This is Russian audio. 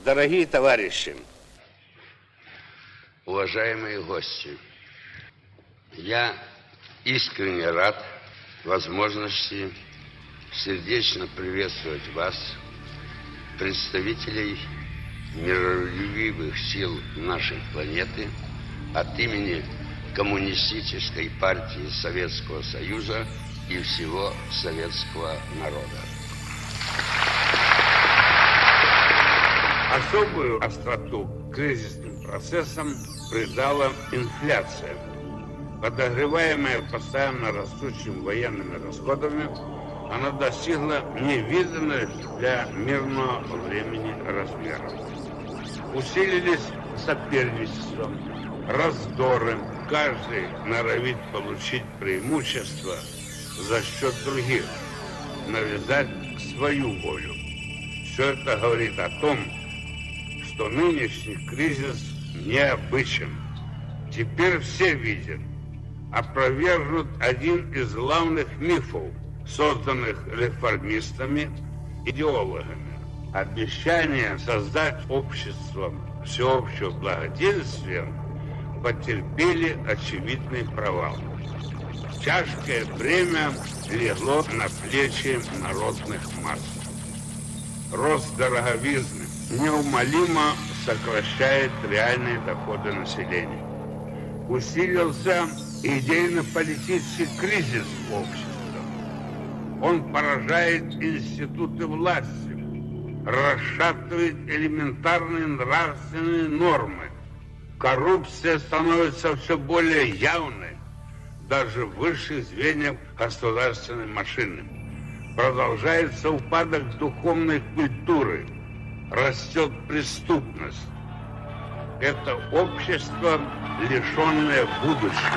Дорогие товарищи, уважаемые гости, я искренне рад возможности сердечно приветствовать вас, представителей миролюбивых сил нашей планеты, от имени Коммунистической партии Советского Союза и всего советского народа. особую остроту кризисным процессам придала инфляция. Подогреваемая постоянно растущими военными расходами, она достигла невиданных для мирного времени размеров. Усилились соперничество, раздоры, каждый норовит получить преимущество за счет других, навязать свою волю. Все это говорит о том, что нынешний кризис необычен. Теперь все видят, опровергнут один из главных мифов, созданных реформистами, идеологами. Обещание создать общество всеобщего благоденствия потерпели очевидный провал. Тяжкое бремя легло на плечи народных масс. Рост дороговизны неумолимо сокращает реальные доходы населения. Усилился идейно-политический кризис общества. Он поражает институты власти, расшатывает элементарные нравственные нормы. Коррупция становится все более явной, даже в высших звеньях государственной машины. Продолжается упадок духовной культуры, растет преступность. Это общество, лишенное будущего.